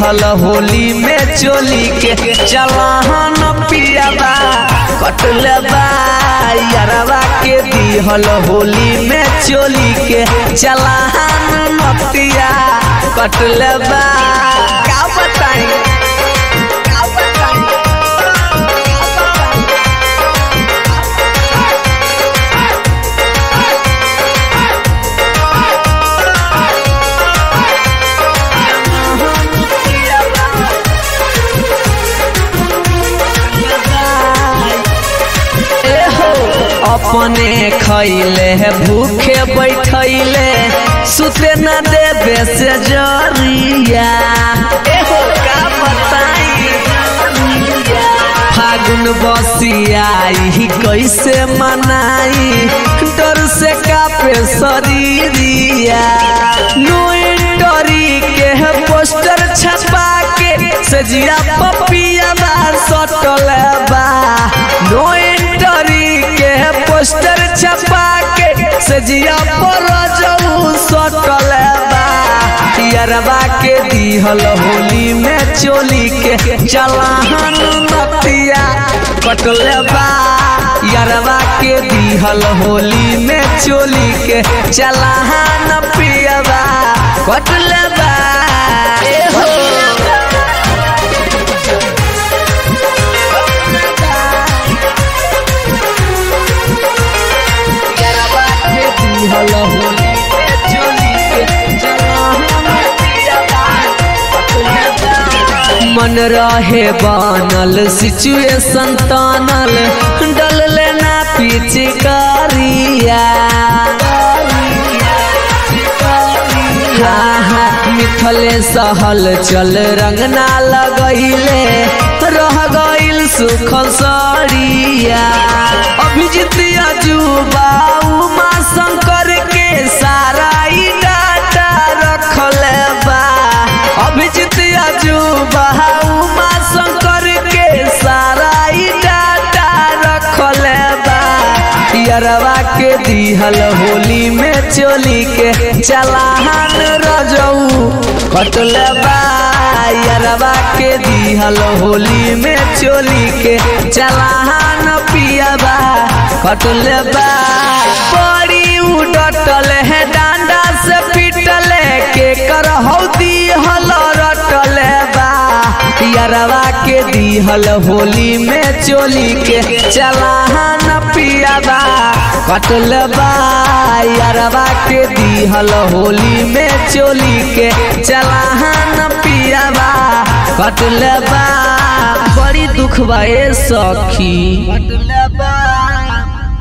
दिहल होली में चोली के चलाहन पियाबा कटले बा यारवा के दिहल होली में चोली के चलाहन नतिया कटले बा का बताई अपने खैले भूखे बैठैले सुते न देवे से जरिया एहो का बताई फागुन बसियाई कैसे मनाई डर से कापे शरीरिया नोटरी के पोस्टर छपा के सजिया पपिया बा सटल बा नोटरी के पोस्टर छपा के सजिया पर जाऊ सटल बा यारवा के दिहल होली में चोली के चलाहन नतिया कटले बा यारवा के दिहल होली में चोली के चलाहन पियाबा कटले बा मन रहे बनल सिचुएशन तानल डल लेना पिचकारिया मिथले सहल चल रंगना लगैले रह गइल सुखल सरिया अभिजीत अजूबा उमा शंकर के सारा डाटा रखल बा अभिजीत अजूबा उमा शंकर के सारा डाटा रखल बा यारवा के दिहल होली में चोली के चलाहन रजऊ कटल बा यारवा के दिहल होली में चोली के चलाहन पियाबा कटल बा बड़ी उडटल है डांडा से पिटल के कर हौदी हल रटल बा यारवा के दिहल होली में चोली के चलाहन पियाबा कटल बा यारवा के दिहल होली में चोली के चलाहन पियाबा कटल बा बड़ी दुख बा ए सखी।